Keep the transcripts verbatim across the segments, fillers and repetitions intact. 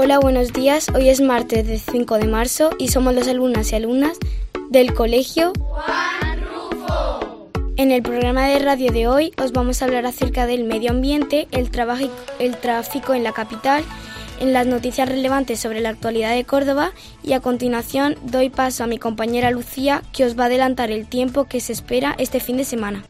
Hola, buenos días. Hoy es martes del cinco de marzo y somos los alumnas y alumnas del Colegio Juan Rufo. En el programa de radio de hoy os vamos a hablar acerca del medio ambiente, el, trabajo, el tráfico en la capital, en las noticias relevantes sobre la actualidad de Córdoba y a continuación doy paso a mi compañera Lucía, que os va a adelantar el tiempo que se espera este fin de semana.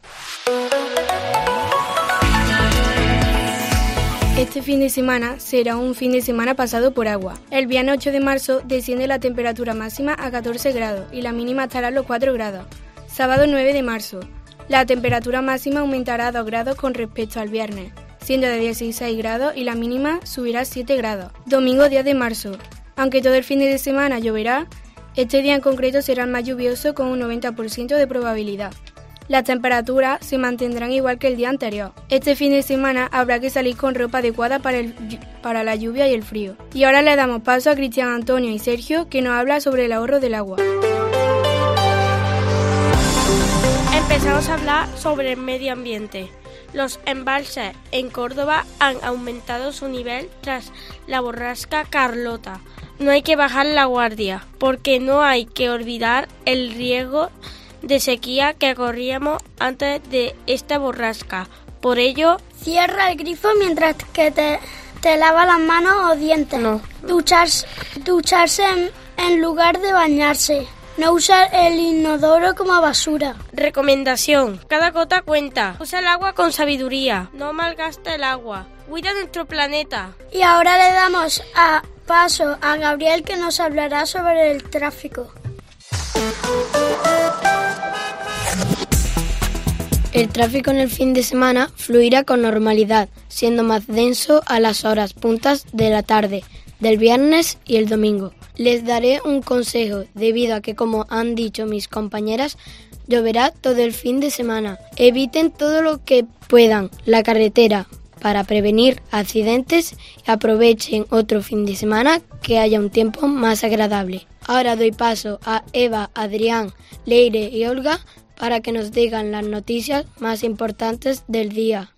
Este fin de semana será un fin de semana pasado por agua. El viernes ocho de marzo desciende la temperatura máxima a catorce grados y la mínima estará a los cuatro grados. Sábado nueve de marzo, la temperatura máxima aumentará a dos grados con respecto al viernes, siendo de dieciséis grados y la mínima subirá a siete grados. Domingo diez de marzo, aunque todo el fin de semana lloverá, este día en concreto será el más lluvioso con un noventa por ciento de probabilidad. Las temperaturas se mantendrán igual que el día anterior. Este fin de semana habrá que salir con ropa adecuada para, el, para la lluvia y el frío. Y ahora le damos paso a Cristian, Antonio y Sergio, que nos habla sobre el ahorro del agua. Empezamos a hablar sobre el medio ambiente. Los embalses en Córdoba han aumentado su nivel tras la borrasca Carlota. No hay que bajar la guardia, porque no hay que olvidar el riesgo de sequía que corríamos antes de esta borrasca. Por ello, cierra el grifo mientras que te, te lava las manos o dientes. No. Ducharse, ducharse en, en lugar de bañarse. No usar el inodoro como basura. Recomendación: cada gota cuenta. Usa el agua con sabiduría. No malgaste el agua. Cuida nuestro planeta. Y ahora le damos a paso a Gabriel, que nos hablará sobre el tráfico. El tráfico en el fin de semana fluirá con normalidad, siendo más denso a las horas puntas de la tarde, del viernes y el domingo. Les daré un consejo, debido a que, como han dicho mis compañeras, lloverá todo el fin de semana. Eviten todo lo que puedan la carretera para prevenir accidentes y aprovechen otro fin de semana que haya un tiempo más agradable. Ahora doy paso a Eva, Adrián, Leire y Olga para que nos digan las noticias más importantes del día.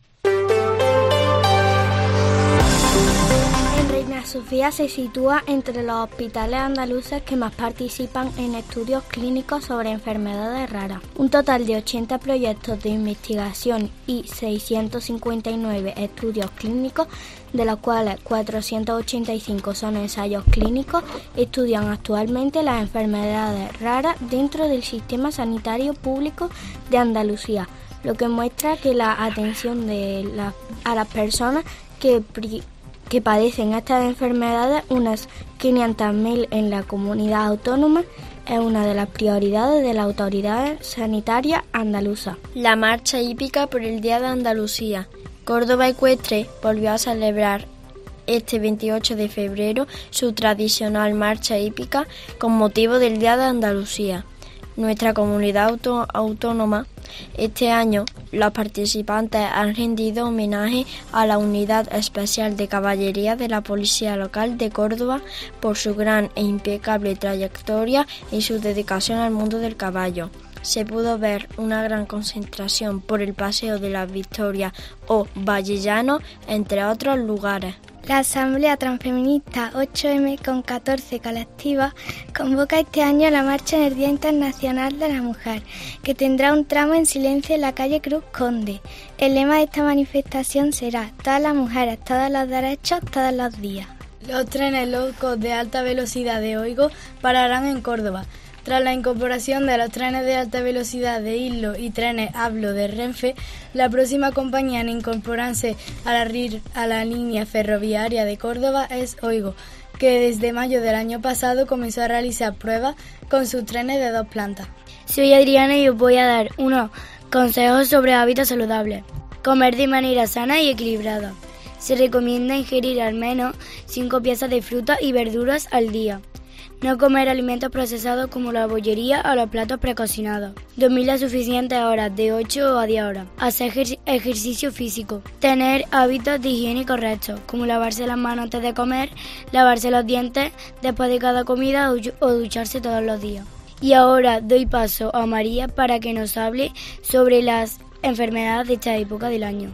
Reina Sofía se sitúa entre los hospitales andaluces que más participan en estudios clínicos sobre enfermedades raras. Un total de ochenta proyectos de investigación y seiscientos cincuenta y nueve estudios clínicos, de los cuales cuatrocientos ochenta y cinco son ensayos clínicos, estudian actualmente las enfermedades raras dentro del sistema sanitario público de Andalucía, lo que muestra que la atención de la, a las personas que pri, que padecen estas enfermedades, unas quinientas mil en la comunidad autónoma, es una de las prioridades de la autoridad sanitaria andaluza. La marcha hípica por el Día de Andalucía. Córdoba Ecuestre volvió a celebrar este veintiocho de febrero su tradicional marcha hípica con motivo del Día de Andalucía. Nuestra comunidad auto- autónoma, este año, los participantes han rendido homenaje a la Unidad Especial de Caballería de la Policía Local de Córdoba por su gran e impecable trayectoria y su dedicación al mundo del caballo. Se pudo ver una gran concentración por el Paseo de la Victoria o Vallellano, entre otros lugares. La Asamblea Transfeminista ocho eme con catorce colectivos convoca este año la marcha en el Día Internacional de la Mujer, que tendrá un tramo en silencio en la calle Cruz Conde. El lema de esta manifestación será: todas las mujeres, todos los derechos, todos los días. Los trenes locos de alta velocidad de Oigo pararán en Córdoba. Tras la incorporación de los trenes de alta velocidad de Illo y trenes Hablo de Renfe, la próxima compañía en incorporarse a la, R I R, a la línea ferroviaria de Córdoba es Oigo, que desde mayo del año pasado comenzó a realizar pruebas con sus trenes de dos plantas. Soy Adriana y os voy a dar unos consejos sobre hábitos saludables. Comer de manera sana y equilibrada. Se recomienda ingerir al menos cinco piezas de frutas y verduras al día. No comer alimentos procesados como la bollería o los platos precocinados. Dormir las suficientes horas, de ocho a diez horas. Hacer ejer- ejercicio físico. Tener hábitos de higiene correctos, como lavarse las manos antes de comer, lavarse los dientes después de cada comida o, o ducharse todos los días. Y ahora doy paso a María para que nos hable sobre las enfermedades de esta época del año.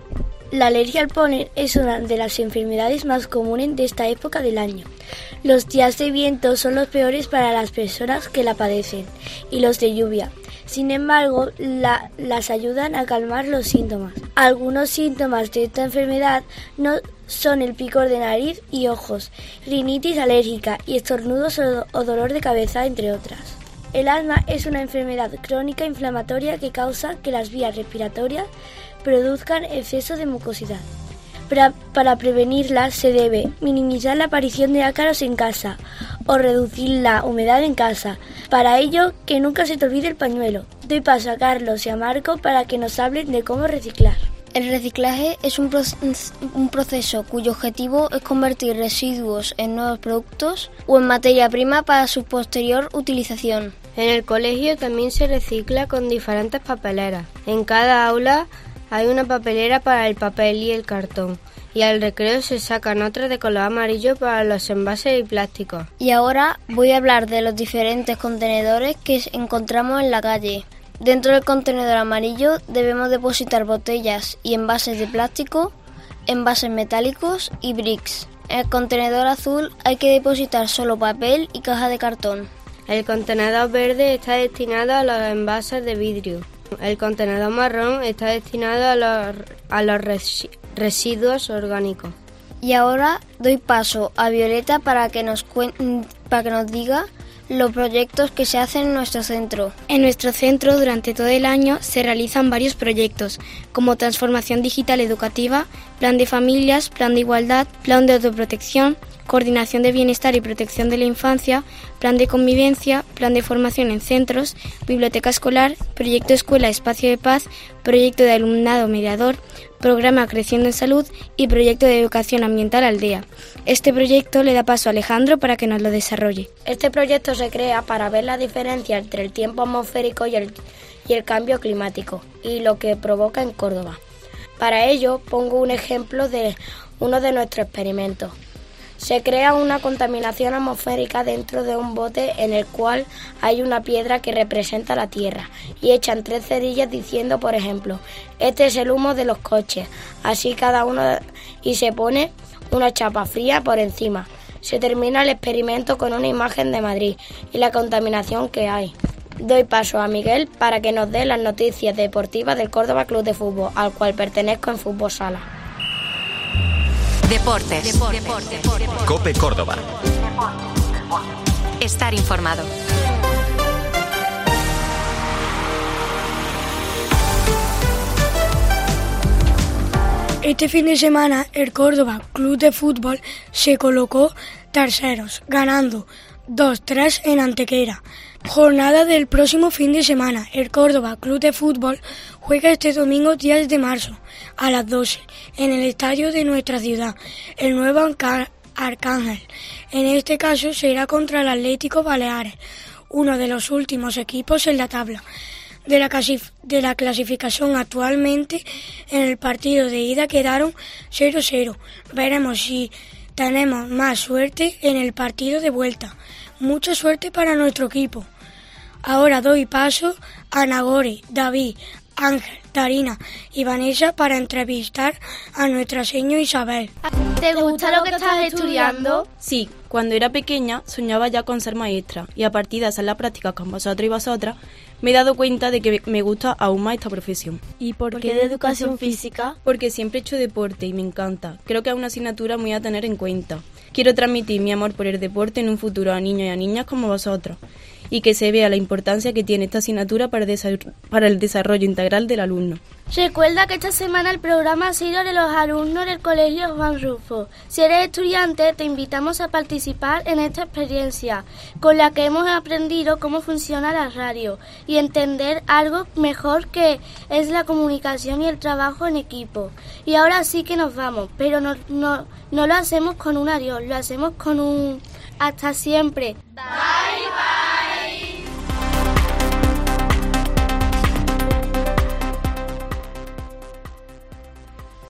La alergia al polen es una de las enfermedades más comunes de esta época del año. Los días de viento son los peores para las personas que la padecen y los de lluvia. Sin embargo, la, las ayudan a calmar los síntomas. Algunos síntomas de esta enfermedad no son el picor de nariz y ojos, rinitis alérgica y estornudos o, o dolor de cabeza, entre otras. El asma es una enfermedad crónica inflamatoria que causa que las vías respiratorias produzcan exceso de mucosidad. Para, para prevenirla se debe minimizar la aparición de ácaros en casa o reducir la humedad en casa. Para ello, que nunca se te olvide el pañuelo. Doy paso a Carlos y a Marco para que nos hablen de cómo reciclar. El reciclaje es un, pro- un proceso cuyo objetivo es convertir residuos en nuevos productos o en materia prima para su posterior utilización. En el colegio también se recicla con diferentes papeleras. En cada aula hay una papelera para el papel y el cartón, y al recreo se sacan otras de color amarillo para los envases y plásticos. Y ahora voy a hablar de los diferentes contenedores que encontramos en la calle. Dentro del contenedor amarillo debemos depositar botellas y envases de plástico, envases metálicos y bricks. En el contenedor azul hay que depositar solo papel y caja de cartón. El contenedor verde está destinado a los envases de vidrio. El contenedor marrón está destinado a los, a los res, residuos orgánicos. Y ahora doy paso a Violeta para que nos cuen, para que nos diga los proyectos que se hacen en nuestro centro. En nuestro centro durante todo el año se realizan varios proyectos, como transformación digital educativa, plan de familias, plan de igualdad, plan de autoprotección, coordinación de bienestar y protección de la infancia, plan de convivencia, plan de formación en centros, biblioteca escolar, proyecto escuela espacio de paz, proyecto de alumnado mediador, programa Creciendo en Salud y proyecto de educación ambiental aldea. Este proyecto le da paso a Alejandro para que nos lo desarrolle. Este proyecto se crea para ver la diferencia entre el tiempo atmosférico y el, y el cambio climático y lo que provoca en Córdoba. Para ello pongo un ejemplo de uno de nuestros experimentos. Se crea una contaminación atmosférica dentro de un bote en el cual hay una piedra que representa la Tierra y echan tres cerillas diciendo, por ejemplo, este es el humo de los coches, así cada uno, y se pone una chapa fría por encima. Se termina el experimento con una imagen de Madrid y la contaminación que hay. Doy paso a Miguel para que nos dé las noticias deportivas del Córdoba Club de Fútbol, al cual pertenezco en Fútbol Sala. Deportes. Deportes. Deportes. COPE Córdoba. Estar informado. Este fin de semana el Córdoba Club de Fútbol se colocó terceros, ganando dos tres en Antequera. Jornada del próximo fin de semana. El Córdoba Club de Fútbol juega este domingo diez de marzo a las doce en el estadio de nuestra ciudad, el Nuevo Arcángel. En este caso será contra el Atlético Baleares, uno de los últimos equipos en la tabla de la, casif- de la clasificación. Actualmente en el partido de ida quedaron cero cero. Veremos si tenemos más suerte en el partido de vuelta. Mucha suerte para nuestro equipo. Ahora doy paso a Nagore, David, Ángel, Darina y Vanessa para entrevistar a nuestra señora Isabel. ¿Te gusta lo que estás estudiando? Sí, cuando era pequeña soñaba ya con ser maestra y a partir de hacer la práctica con vosotros y vosotras me he dado cuenta de que me gusta aún más esta profesión. ¿Y por, ¿Por qué de educación física? Porque siempre he hecho deporte y me encanta. Creo que es una asignatura muy a tener en cuenta. Quiero transmitir mi amor por el deporte en un futuro a niños y a niñas como vosotros y que se vea la importancia que tiene esta asignatura para el desarrollo integral del alumno. Recuerda que esta semana el programa ha sido de los alumnos del Colegio Juan Rufo. Si eres estudiante, te invitamos a participar en esta experiencia, con la que hemos aprendido cómo funciona la radio y entender algo mejor que es la comunicación y el trabajo en equipo. Y ahora sí que nos vamos, pero no, no, no lo hacemos con un adiós, lo hacemos con un hasta siempre. Bye.